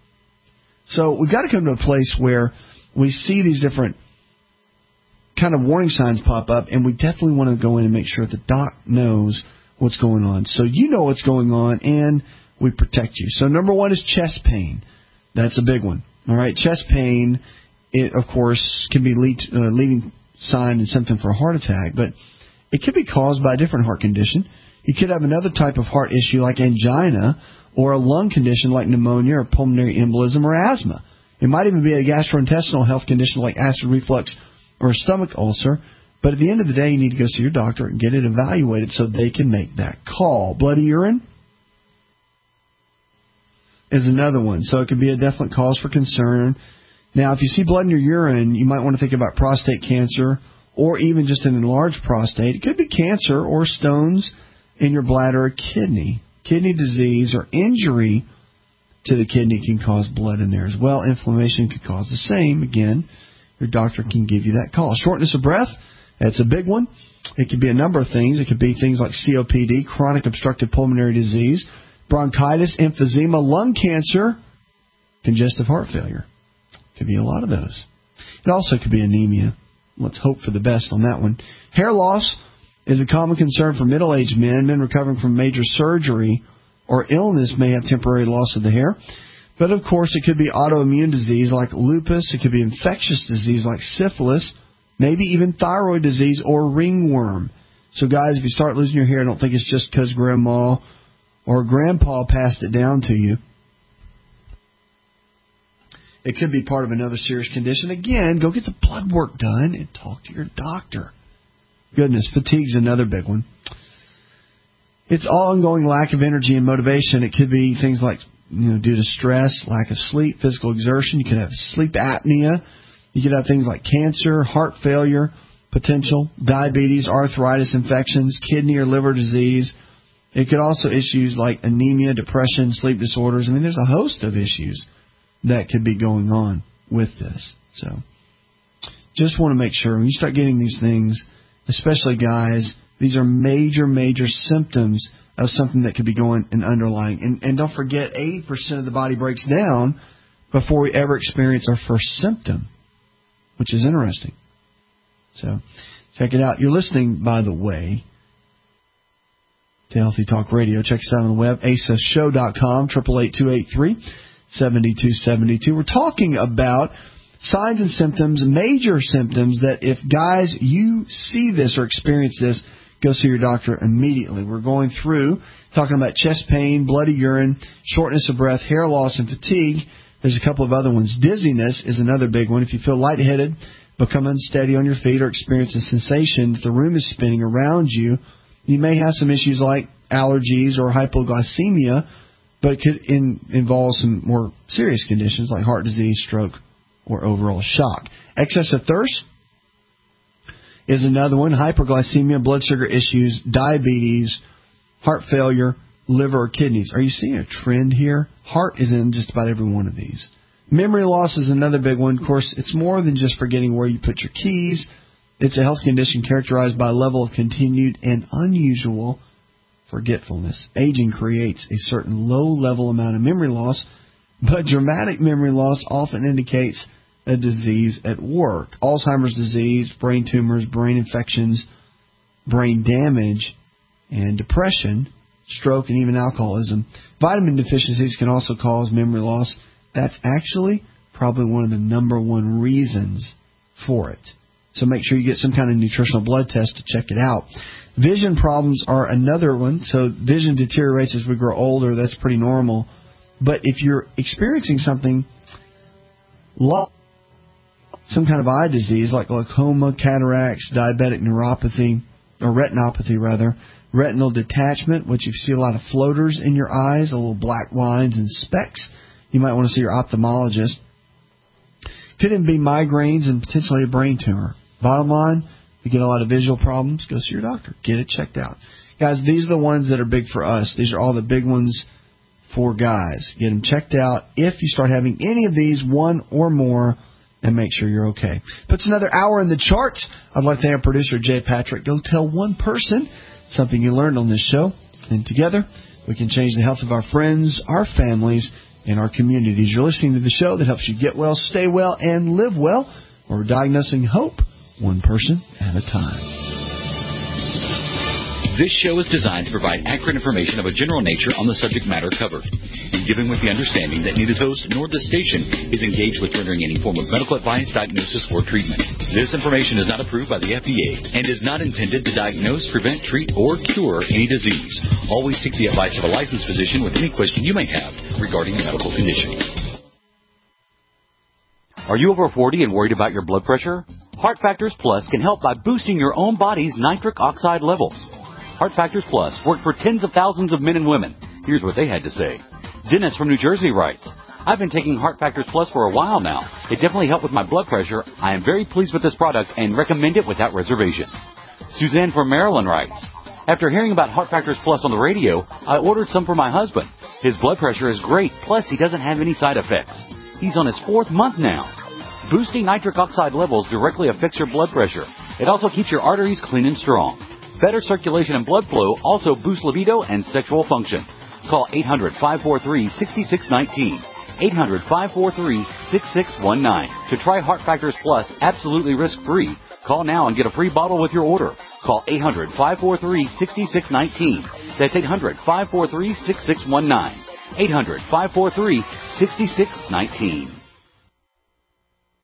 So we've got to come to a place where we see these different kind of warning signs pop up, and we definitely want to go in and make sure the doc knows what's going on. So you know what's going on, and we protect you. So number one is chest pain. That's a big one. All right, chest pain, it, of course, can be lead, uh, leading sign and symptom for a heart attack, but it could be caused by a different heart condition. You could have another type of heart issue like angina, or a lung condition like pneumonia or pulmonary embolism or asthma. It might even be a gastrointestinal health condition like acid reflux or a stomach ulcer. But at the end of the day, you need to go see your doctor and get it evaluated so they can make that call. Bloody urine is another one. So it could be a definite cause for concern. Now, if you see blood in your urine, you might want to think about prostate cancer or even just an enlarged prostate. It could be cancer or stones in your bladder or kidney. Kidney disease or injury to the kidney can cause blood in there as well. Inflammation could cause the same. Again, your doctor can give you that call. Shortness of breath, that's a big one. It could be a number of things. It could be things like C O P D, chronic obstructive pulmonary disease, bronchitis, emphysema, lung cancer, congestive heart failure. Could be a lot of those. It also could be anemia. Let's hope for the best on that one. Hair loss is a common concern for middle-aged men. Men recovering from major surgery or illness may have temporary loss of the hair. But, of course, it could be autoimmune disease like lupus. It could be infectious disease like syphilis, maybe even thyroid disease or ringworm. So, guys, if you start losing your hair, don't think it's just because grandma or grandpa passed it down to you. It could be part of another serious condition. Again, go get the blood work done and talk to your doctor. Goodness, fatigue's another big one. It's ongoing lack of energy and motivation. It could be things like, you know, due to stress, lack of sleep, physical exertion. You could have sleep apnea. You could have things like cancer, heart failure, potential, diabetes, arthritis, infections, kidney or liver disease. It could also issues like anemia, depression, sleep disorders. I mean, there's a host of issues that could be going on with this. So just want to make sure when you start getting these things, especially guys, these are major, major symptoms of something that could be going and underlying. And, and don't forget, eighty percent of the body breaks down before we ever experience our first symptom, which is interesting. So check it out. You're listening, by the way, to Healthy Talk Radio. Check us out on the web, asa show dot com, eight eight eight, two eight three, seven two seven two. We're talking about signs and symptoms, major symptoms, that if, guys, you see this or experience this, go see your doctor immediately. We're going through talking about chest pain, bloody urine, shortness of breath, hair loss, and fatigue. There's a couple of other ones. Dizziness is another big one. If you feel lightheaded, become unsteady on your feet, or experience a sensation that the room is spinning around you, you may have some issues like allergies or hypoglycemia, but it could in, involve some more serious conditions like heart disease, stroke, or overall shock. Excess of thirst is another one. Hyperglycemia, blood sugar issues, diabetes, heart failure, liver or kidneys. Are you seeing a trend here? Heart is in just about every one of these. Memory loss is another big one. Of course, it's more than just forgetting where you put your keys. It's a health condition characterized by a level of continued and unusual forgetfulness. Aging creates a certain low-level amount of memory loss, but dramatic memory loss often indicates a disease at work. Alzheimer's disease, brain tumors, brain infections, brain damage, and depression, stroke, and even alcoholism. Vitamin deficiencies can also cause memory loss. That's actually probably one of the number one reasons for it. So make sure you get some kind of nutritional blood test to check it out. Vision problems are another one. So vision deteriorates as we grow older. That's pretty normal. But if you're experiencing something like some kind of eye disease like glaucoma, cataracts, diabetic neuropathy, or retinopathy rather, retinal detachment, which you see a lot of floaters in your eyes, a little black lines and specks, you might want to see your ophthalmologist. Could even be migraines and potentially a brain tumor. Bottom line, if you get a lot of visual problems, go see your doctor. Get it checked out. Guys, these are the ones that are big for us. These are all the big ones for guys. Get them checked out. If you start having any of these, one or more, and make sure you're okay. Puts another hour in the charts. I'd like to have producer Jay Patrick go tell one person something you learned on this show. And together, we can change the health of our friends, our families, and our communities. You're listening to the show that helps you get well, stay well, and live well. We're diagnosing hope one person at a time. This show is designed to provide accurate information of a general nature on the subject matter covered, and given with the understanding that neither host nor the station is engaged with rendering any form of medical advice, diagnosis, or treatment. This information is not approved by the F D A and is not intended to diagnose, prevent, treat, or cure any disease. Always seek the advice of a licensed physician with any question you may have regarding a medical condition. Are you over forty and worried about your blood pressure? Heart Factors Plus can help by boosting your own body's nitric oxide levels. Heart Factors Plus worked for tens of thousands of men and women. Here's what they had to say. Dennis from New Jersey writes, I've been taking Heart Factors Plus for a while now. It definitely helped with my blood pressure. I am very pleased with this product and recommend it without reservation. Suzanne from Maryland writes, after hearing about Heart Factors Plus on the radio, I ordered some for my husband. His blood pressure is great, plus he doesn't have any side effects. He's on his fourth month now. Boosting nitric oxide levels directly affects your blood pressure. It also keeps your arteries clean and strong. Better circulation and blood flow also boosts libido and sexual function. Call eight hundred, five four three, six six one nine, eight hundred, five four three, six six one nine. To try Heart Factors Plus absolutely risk-free, call now and get a free bottle with your order. Call eight hundred, five four three, six six one nine. That's eight hundred, five four three, six six one nine. eight hundred, five four three, six six one nine.